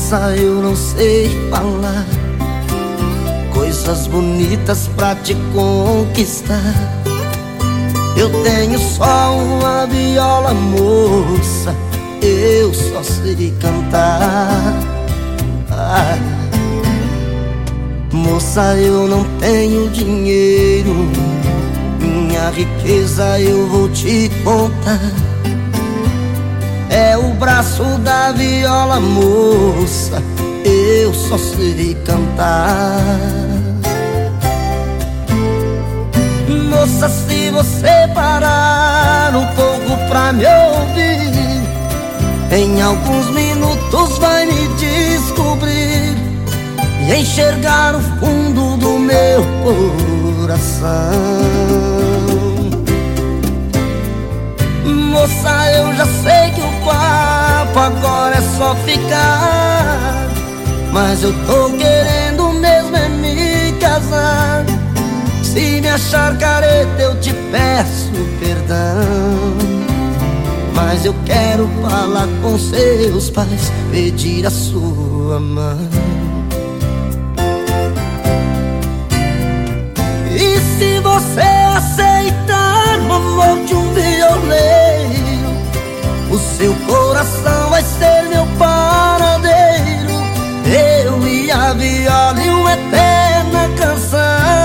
Moça, eu não sei falar coisas bonitas pra te conquistar. Eu tenho só uma viola, moça, eu só sei cantar. Moça, eu não tenho dinheiro, minha riqueza eu vou te contar. É o braço da viola, moça, eu só sei cantar. Moça, se você parar um pouco pra me ouvir, em alguns minutos vai me descobrir e enxergar o fundo do meu coração. Moça, eu já sei que o papo agora é só ficar, mas eu tô querendo mesmo é me casar. Se me achar careta eu te peço perdão, mas eu quero falar com seus pais, pedir a sua mão. E se você aceitar o amor de um violeiro, o seu coração vai ser meu paradeiro, eu e a viola e uma eterna canção.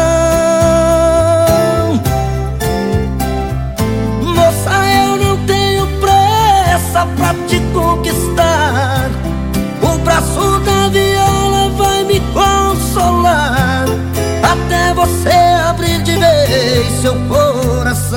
Moça, eu não tenho pressa pra te conquistar, o braço da viola vai me consolar, até você abrir de vez seu coração.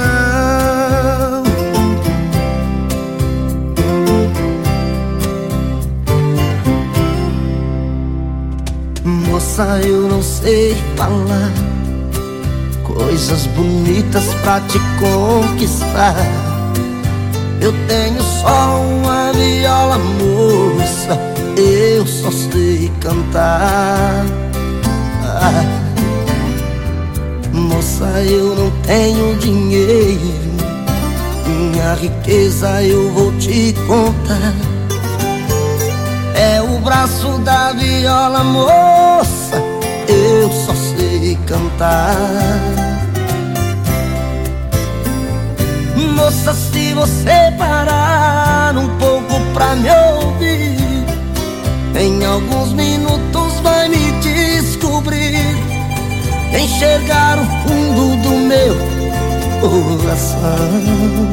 Moça, eu não sei falar coisas bonitas pra te conquistar. Eu tenho só uma viola, moça, eu só sei cantar. Moça, eu não tenho dinheiro, minha riqueza eu vou te contar. É o braço da viola, moça, eu só sei cantar. Moça, se você parar um pouco pra me ouvir, em alguns minutos vai me descobrir, enxergar o fundo do meu coração.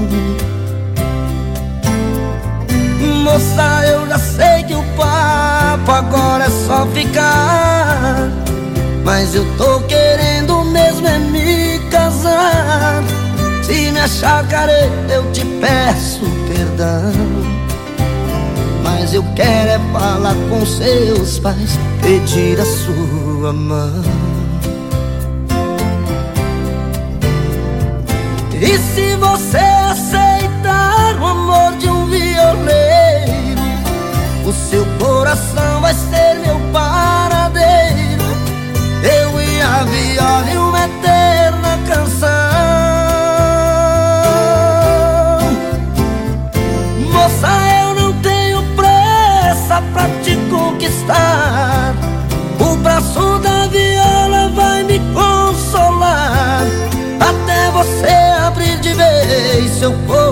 Moça, eu já sei que o papo agora é só ficar, mas eu tô querendo mesmo é me casar. Se me achar careta eu te peço perdão, mas eu quero é falar com seus pais, pedir a sua mão. E se você aceitar o amor de um violeiro, o seu coração vai ser meu paradeiro, eu e a viola e uma eterna canção. Moça, eu não tenho pressa pra te conquistar, o braço da viola vai me consolar, até você abrir de vez seu coração.